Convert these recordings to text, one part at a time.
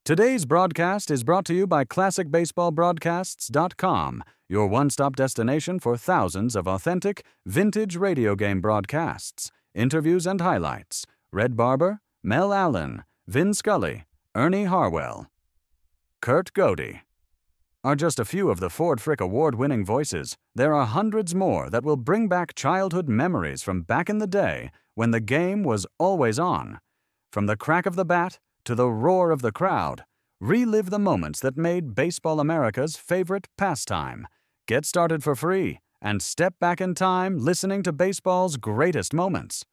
Today's broadcast is brought to you by ClassicBaseballBroadcasts.com, your one-stop destination for thousands of authentic, vintage radio game broadcasts, interviews and highlights. Red Barber, Mel Allen, Vin Scully, Ernie Harwell, Kurt Godey are just a few of the Ford Frick Award-winning voices. There are hundreds more that will bring back childhood memories from back in the day when the game was always on. From the crack of the bat to the roar of the crowd, relive the moments that made Baseball America's favorite pastime. Get started for free and step back in time listening to baseball's greatest moments.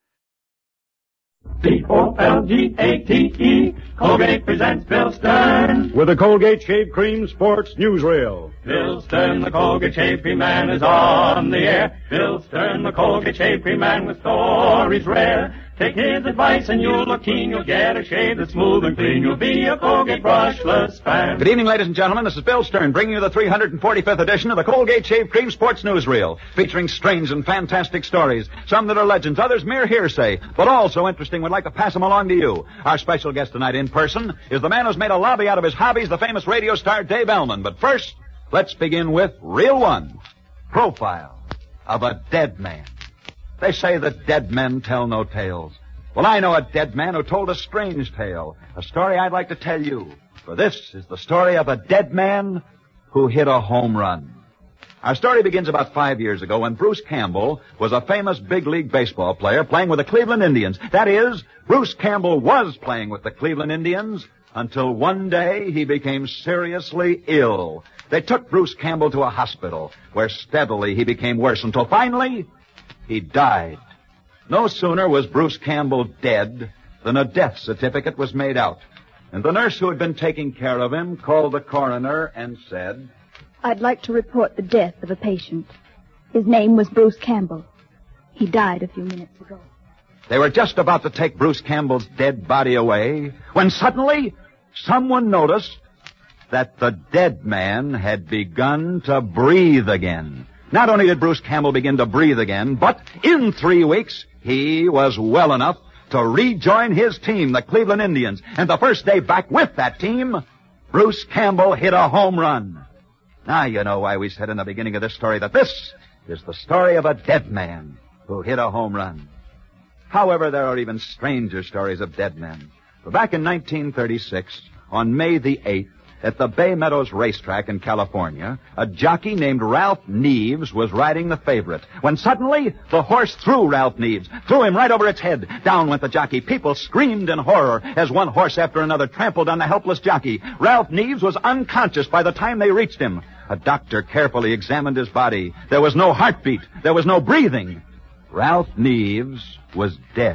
C-O-L-G-A-T-E, Colgate presents Bill Stern. With the Colgate Shave Cream Sports Newsreel. Bill Stern, the Colgate Shave Cream Man, is on the air. Bill Stern, the Colgate Shave Cream Man, with stories rare. Take his advice and you'll look keen. You'll get a shave that's smooth and clean. You'll be a Colgate brushless fan. Good evening, ladies and gentlemen. This is Bill Stern bringing you the 345th edition of the Colgate Shave Cream Sports Newsreel, featuring strange and fantastic stories, some that are legends, others mere hearsay, but all so interesting we'd like to pass them along to you. Our special guest tonight in person is the man who's made a lobby out of his hobbies, the famous radio star Dave Ellman. But first, let's begin with Reel 1, Profile of a Dead Man. They say that dead men tell no tales. Well, I know a dead man who told a strange tale, a story I'd like to tell you. For this is the story of a dead man who hit a home run. Our story begins about 5 years ago when Bruce Campbell was a famous big league baseball player playing with the Cleveland Indians. That is, Bruce Campbell was playing with the Cleveland Indians until one day he became seriously ill. They took Bruce Campbell to a hospital where steadily he became worse until finally he died. No sooner was Bruce Campbell dead than a death certificate was made out. And the nurse who had been taking care of him called the coroner and said, "I'd like to report the death of a patient. His name was Bruce Campbell. He died a few minutes ago." They were just about to take Bruce Campbell's dead body away when suddenly someone noticed that the dead man had begun to breathe again. Not only did Bruce Campbell begin to breathe again, but in 3 weeks, he was well enough to rejoin his team, the Cleveland Indians. And the first day back with that team, Bruce Campbell hit a home run. Now you know why we said in the beginning of this story that this is the story of a dead man who hit a home run. However, there are even stranger stories of dead men. Back in 1936, on May the 8th, at the Bay Meadows racetrack in California, a jockey named Ralph Neves was riding the favorite when suddenly the horse threw Ralph Neves, threw him right over its head. Down went the jockey. People screamed in horror as one horse after another trampled on the helpless jockey. Ralph Neves was unconscious by the time they reached him. A doctor carefully examined his body. There was no heartbeat. There was no breathing. Ralph Neves was dead.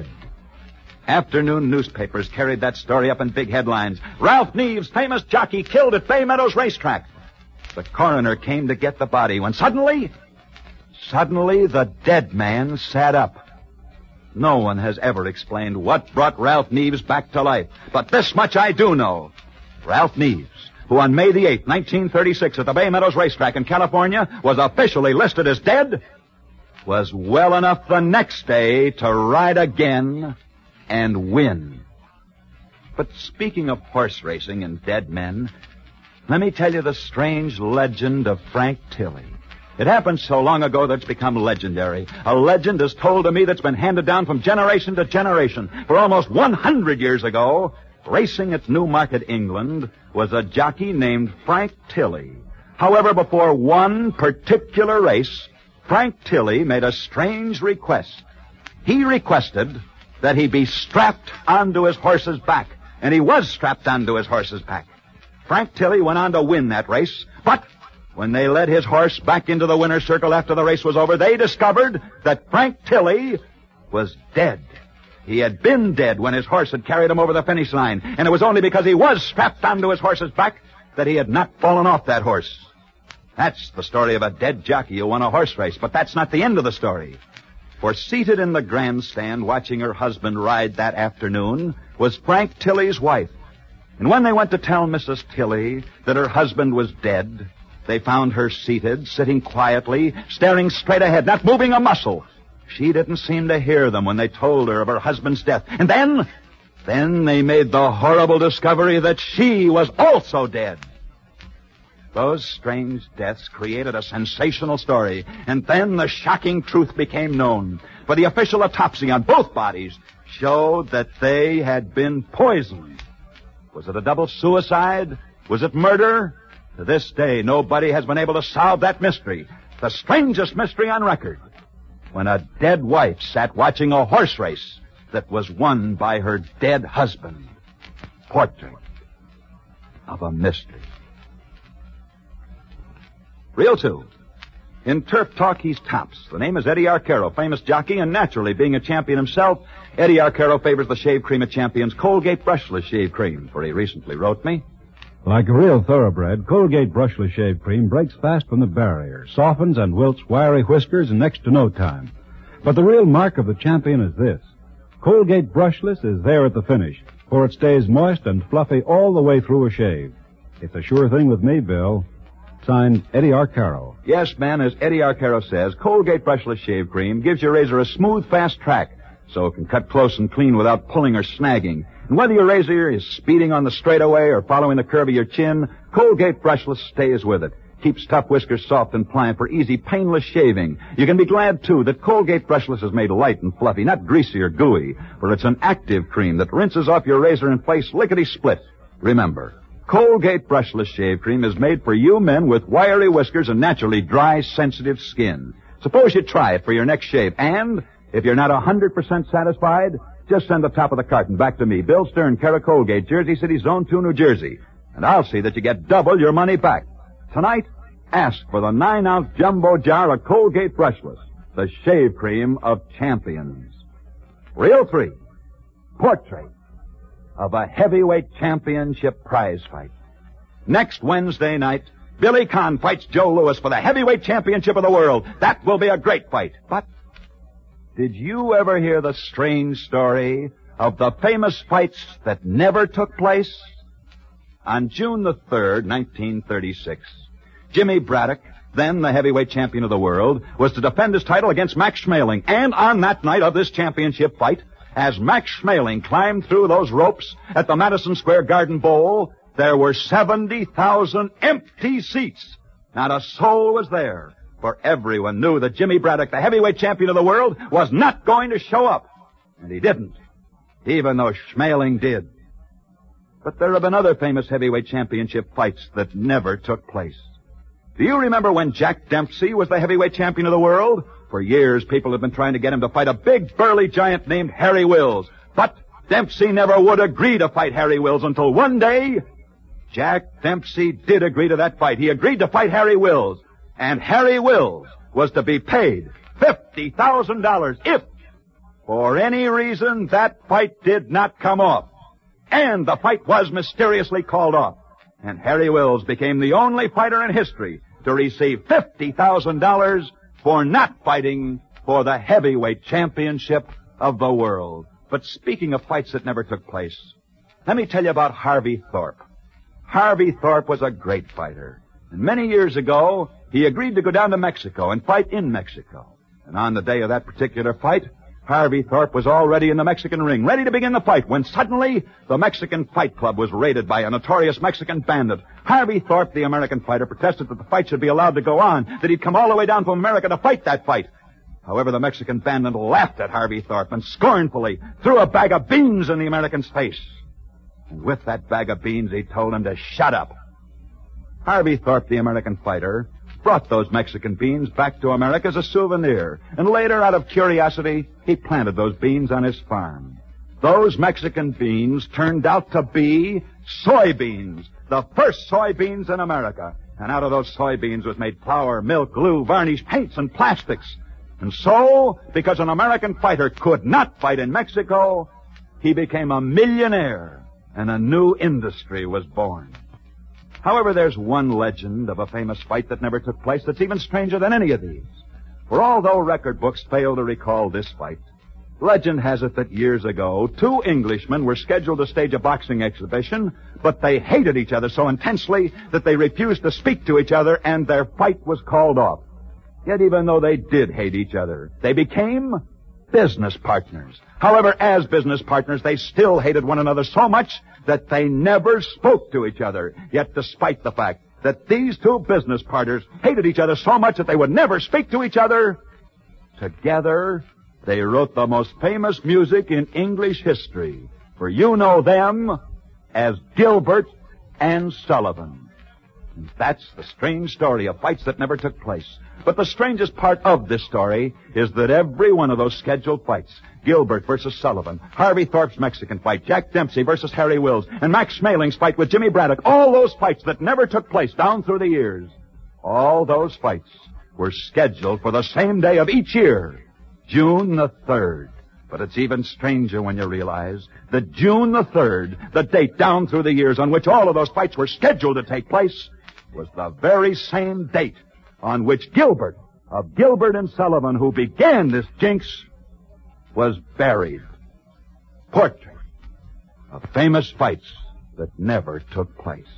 Afternoon newspapers carried that story up in big headlines. Ralph Neves, famous jockey, killed at Bay Meadows racetrack. The coroner came to get the body when suddenly the dead man sat up. No one has ever explained what brought Ralph Neves back to life. But this much I do know. Ralph Neves, who on May the 8th, 1936, at the Bay Meadows racetrack in California was officially listed as dead, was well enough the next day to ride again and win. But speaking of horse racing and dead men, let me tell you the strange legend of Frank Tilley. It happened so long ago that it's become legendary. A legend as told to me that's been handed down from generation to generation. For almost 100 years ago, racing at Newmarket, England, was a jockey named Frank Tilley. However, before one particular race, Frank Tilley made a strange request. He requested that he be strapped onto his horse's back. And he was strapped onto his horse's back. Frank Tilley went on to win that race, but when they led his horse back into the winner's circle after the race was over, they discovered that Frank Tilley was dead. He had been dead when his horse had carried him over the finish line, and it was only because he was strapped onto his horse's back that he had not fallen off that horse. That's the story of a dead jockey who won a horse race, but that's not the end of the story. For seated in the grandstand watching her husband ride that afternoon was Frank Tilley's wife. And when they went to tell Mrs. Tilley that her husband was dead, they found her seated, sitting quietly, staring straight ahead, not moving a muscle. She didn't seem to hear them when they told her of her husband's death. And then Then they made the horrible discovery that she was also dead. Those strange deaths created a sensational story, and then the shocking truth became known. For the official autopsy on both bodies showed that they had been poisoned. Was it a double suicide? Was it murder? To this day, nobody has been able to solve that mystery. The strangest mystery on record. When a dead wife sat watching a horse race that was won by her dead husband. Portrait of a mystery. Reel 2. In Turf Talk, he's tops. The name is Eddie Arcaro, famous jockey, and naturally, being a champion himself, Eddie Arcaro favors the shave cream of champions, Colgate Brushless Shave Cream, for he recently wrote me. Like a real thoroughbred, Colgate Brushless Shave Cream breaks fast from the barrier, softens and wilts wiry whiskers in next to no time. But the real mark of the champion is this. Colgate Brushless is there at the finish, for it stays moist and fluffy all the way through a shave. It's a sure thing with me, Bill. Signed, Eddie Arcaro. Yes, man, as Eddie Arcaro says, Colgate Brushless Shave Cream gives your razor a smooth, fast track, so it can cut close and clean without pulling or snagging. And whether your razor is speeding on the straightaway or following the curve of your chin, Colgate Brushless stays with it. Keeps tough whiskers soft and pliant for easy, painless shaving. You can be glad, too, that Colgate Brushless is made light and fluffy, not greasy or gooey, for it's an active cream that rinses off your razor in place lickety-split. Remember, Colgate Brushless Shave Cream is made for you men with wiry whiskers and naturally dry, sensitive skin. Suppose you try it for your next shave, and if you're not 100% satisfied, just send the top of the carton back to me, Bill Stern, care of Colgate, Jersey City, Zone 2, New Jersey, and I'll see that you get double your money back. Tonight, ask for the 9-ounce jumbo jar of Colgate Brushless, the shave cream of champions. Reel 3, Portrait of a heavyweight championship prize fight. Next Wednesday night, Billy Conn fights Joe Louis for the heavyweight championship of the world. That will be a great fight. But did you ever hear the strange story of the famous fights that never took place? On June the 3rd, 1936, Jimmy Braddock, then the heavyweight champion of the world, was to defend his title against Max Schmeling. And on that night of this championship fight, as Max Schmeling climbed through those ropes at the Madison Square Garden Bowl, there were 70,000 empty seats. Not a soul was there, for everyone knew that Jimmy Braddock, the heavyweight champion of the world, was not going to show up. And he didn't, even though Schmeling did. But there have been other famous heavyweight championship fights that never took place. Do you remember when Jack Dempsey was the heavyweight champion of the world? For years, people have been trying to get him to fight a big, burly giant named Harry Wills. But Dempsey never would agree to fight Harry Wills until one day, Jack Dempsey did agree to that fight. He agreed to fight Harry Wills. And Harry Wills was to be paid $50,000 if, for any reason, that fight did not come off. And the fight was mysteriously called off. And Harry Wills became the only fighter in history to receive $50,000 for not fighting for the heavyweight championship of the world. But speaking of fights that never took place, let me tell you about Harvey Thorpe. Harvey Thorpe was a great fighter. And many years ago, he agreed to go down to Mexico and fight in Mexico. And on the day of that particular fight, Harvey Thorpe was already in the Mexican ring, ready to begin the fight, when suddenly the Mexican Fight Club was raided by a notorious Mexican bandit. Harvey Thorpe, the American fighter, protested that the fight should be allowed to go on, that he'd come all the way down from America to fight that fight. However, the Mexican bandit laughed at Harvey Thorpe and scornfully threw a bag of beans in the American's face. And with that bag of beans, he told him to shut up. Harvey Thorpe, the American fighter, brought those Mexican beans back to America as a souvenir. And later, out of curiosity, he planted those beans on his farm. Those Mexican beans turned out to be soybeans, the first soybeans in America. And out of those soybeans was made flour, milk, glue, varnish, paints, and plastics. And so, because an American fighter could not fight in Mexico, he became a millionaire, and a new industry was born. However, there's one legend of a famous fight that never took place that's even stranger than any of these. For although record books fail to recall this fight, legend has it that years ago, two Englishmen were scheduled to stage a boxing exhibition, but they hated each other so intensely that they refused to speak to each other, and their fight was called off. Yet even though they did hate each other, they became business partners. However, as business partners, they still hated one another so much that they never spoke to each other. Yet despite the fact that these two business partners hated each other so much that they would never speak to each other, together they wrote the most famous music in English history. For you know them as Gilbert and Sullivan. And that's the strange story of fights that never took place. But the strangest part of this story is that every one of those scheduled fights, Gilbert versus Sullivan, Harvey Thorpe's Mexican fight, Jack Dempsey versus Harry Wills, and Max Schmeling's fight with Jimmy Braddock, all those fights that never took place down through the years, all those fights were scheduled for the same day of each year, June the 3rd. But it's even stranger when you realize that June the 3rd, the date down through the years on which all of those fights were scheduled to take place, was the very same date on which Gilbert, of Gilbert and Sullivan, who began this jinx, was buried. Portrait of famous fights that never took place.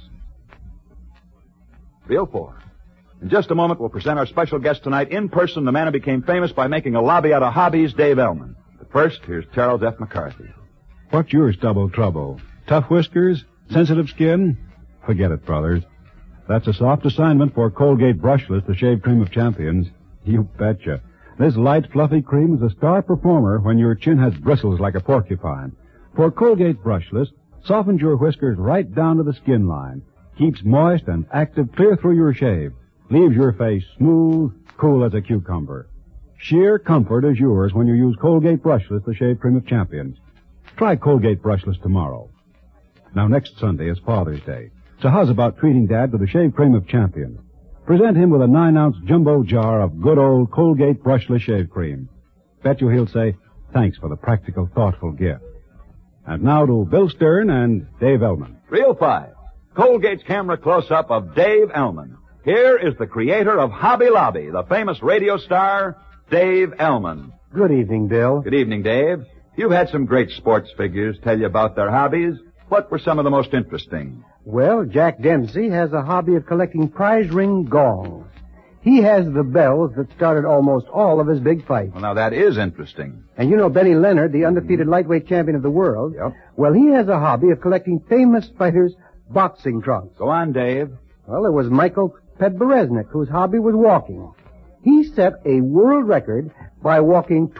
Reel 4. In just a moment, we'll present our special guest tonight, in person, the man who became famous by making a lobby out of hobbies, Dave Ellman. But first, here's Charles F. McCarthy. What's your stubble trouble? Tough whiskers? Sensitive skin? Forget it, brothers. That's a soft assignment for Colgate Brushless, the shave cream of champions. You betcha. This light, fluffy cream is a star performer when your chin has bristles like a porcupine. For Colgate Brushless, softens your whiskers right down to the skin line, keeps moist and active clear through your shave, leaves your face smooth, cool as a cucumber. Sheer comfort is yours when you use Colgate Brushless, the shave cream of champions. Try Colgate Brushless tomorrow. Now, next Sunday is Father's Day. So how's about treating Dad to the shave cream of champions? Present him with a 9-ounce jumbo jar of good old Colgate Brushless shave cream. Bet you he'll say, thanks for the practical, thoughtful gift. And now to Bill Stern and Dave Ellman. Reel 5. Colgate's camera close-up of Dave Ellman. Here is the creator of Hobby Lobby, the famous radio star, Dave Ellman. Good evening, Bill. Good evening, Dave. You've had some great sports figures tell you about their hobbies. What were some of the most interesting? Well, Jack Dempsey has a hobby of collecting prize ring gongs. He has the bells that started almost all of his big fights. Well, now that is interesting. And you know Benny Leonard, the undefeated lightweight champion of the world? Yep. Well, he has a hobby of collecting famous fighters' boxing trunks. Go on, Dave. Well, there was Michael Podbereznik, whose hobby was walking. He set a world record by walking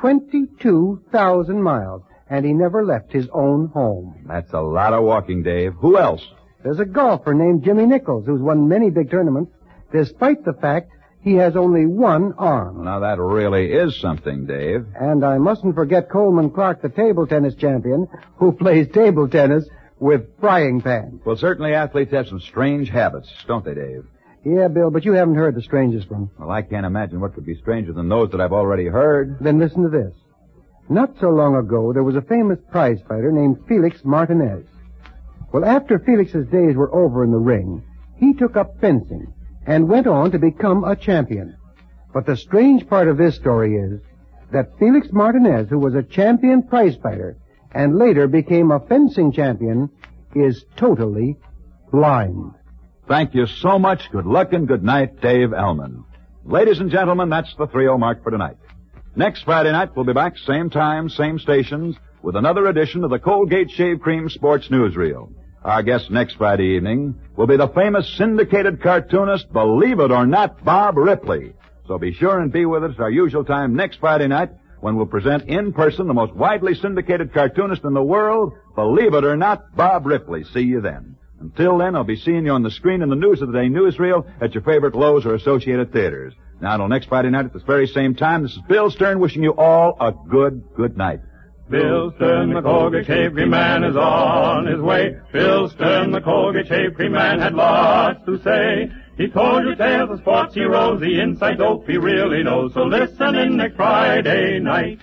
22,000 miles, and he never left his own home. That's a lot of walking, Dave. Who else? There's a golfer named Jimmy Nichols who's won many big tournaments, despite the fact he has only one arm. Well, now that really is something, Dave. And I mustn't forget Coleman Clark, the table tennis champion, who plays table tennis with frying pans. Well, certainly athletes have some strange habits, don't they, Dave? Yeah, Bill, but you haven't heard the strangest one. Well, I can't imagine what could be stranger than those that I've already heard. Then listen to this. Not so long ago, there was a famous prize fighter named Felix Martinez. Well, after Felix's days were over in the ring, he took up fencing and went on to become a champion. But the strange part of this story is that Felix Martinez, who was a champion prize fighter and later became a fencing champion, is totally blind. Thank you so much. Good luck and good night, Dave Ellman. Ladies and gentlemen, that's the 3-0 mark for tonight. Next Friday night, we'll be back, same time, same stations, with another edition of the Colgate Shave Cream Sports Newsreel. Our guest next Friday evening will be the famous syndicated cartoonist, believe it or not, Bob Ripley. So be sure and be with us our usual time next Friday night when we'll present in person the most widely syndicated cartoonist in the world, believe it or not, Bob Ripley. See you then. Until then, I'll be seeing you on the screen in the News of the Day newsreel at your favorite Lowe's or Associated Theaters. Now, until next Friday night at this very same time, this is Bill Stern wishing you all a good night. Bill Stern, the Colgate Shave Cream Man, is on his way. Bill Stern, the Colgate Shave Cream Man, had lots to say. He told you tales of sports heroes, the inside dope he really knows. So listen in next Friday night.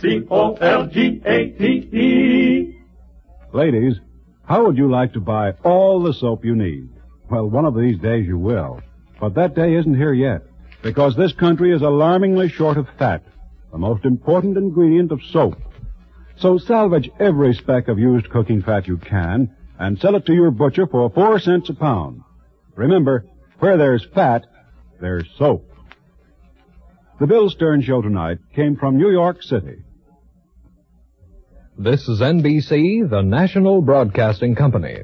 Colgate. Ladies, how would you like to buy all the soap you need? Well, one of these days you will. But that day isn't here yet, because this country is alarmingly short of fat, the most important ingredient of soap. So salvage every speck of used cooking fat you can and sell it to your butcher for 4 cents a pound. Remember, where there's fat, there's soap. The Bill Stern Show tonight came from New York City. This is NBC, the National Broadcasting Company.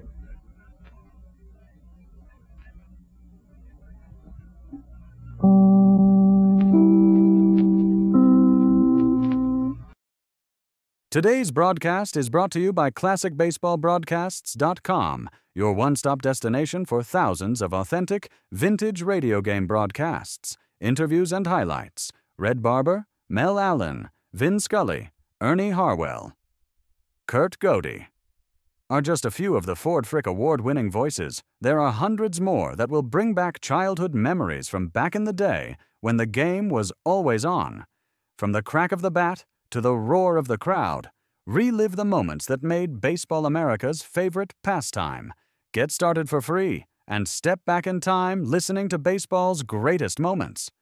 Today's broadcast is brought to you by ClassicBaseballBroadcasts.com, your one-stop destination for thousands of authentic, vintage radio game broadcasts, interviews and highlights. Red Barber, Mel Allen, Vin Scully, Ernie Harwell, Kurt Godey are just a few of the Ford Frick award-winning voices. There are hundreds more that will bring back childhood memories from back in the day when the game was always on. From the crack of the bat to the roar of the crowd, relive the moments that made Baseball America's favorite pastime. Get started for free and step back in time listening to baseball's greatest moments.